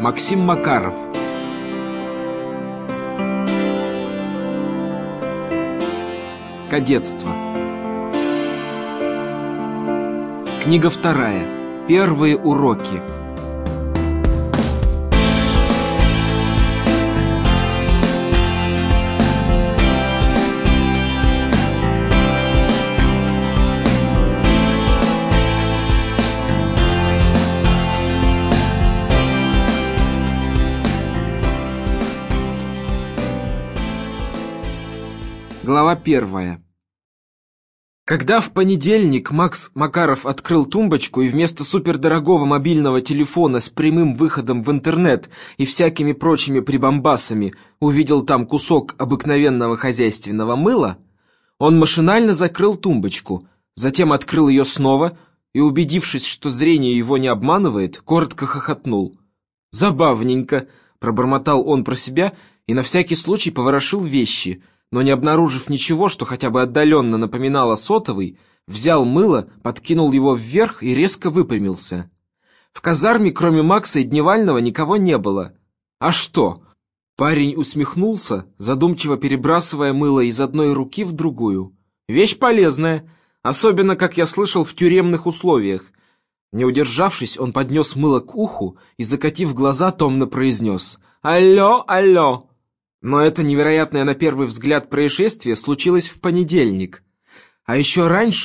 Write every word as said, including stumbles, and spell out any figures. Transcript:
Максим Макаров. Кадетство. Книга вторая. Первые уроки. Глава первая. Когда в понедельник Макс Макаров открыл тумбочку и вместо супердорогого мобильного телефона с прямым выходом в интернет и всякими прочими прибамбасами увидел там кусок обыкновенного хозяйственного мыла, он машинально закрыл тумбочку, затем открыл ее снова и, убедившись, что зрение его не обманывает, коротко хохотнул. «Забавненько», — пробормотал он про себя и на всякий случай поворошил вещи, но, не обнаружив ничего, что хотя бы отдаленно напоминало сотовый, взял мыло, подкинул его вверх и резко выпрямился. В казарме, кроме Макса и Дневального, никого не было. «А что?» Парень усмехнулся, задумчиво перебрасывая мыло из одной руки в другую. «Вещь полезная, особенно, как я слышал, в тюремных условиях». Не удержавшись, он поднес мыло к уху и, закатив глаза, томно произнес: «Алло, алло!» Но это невероятное на первый взгляд происшествие случилось в понедельник. А еще раньше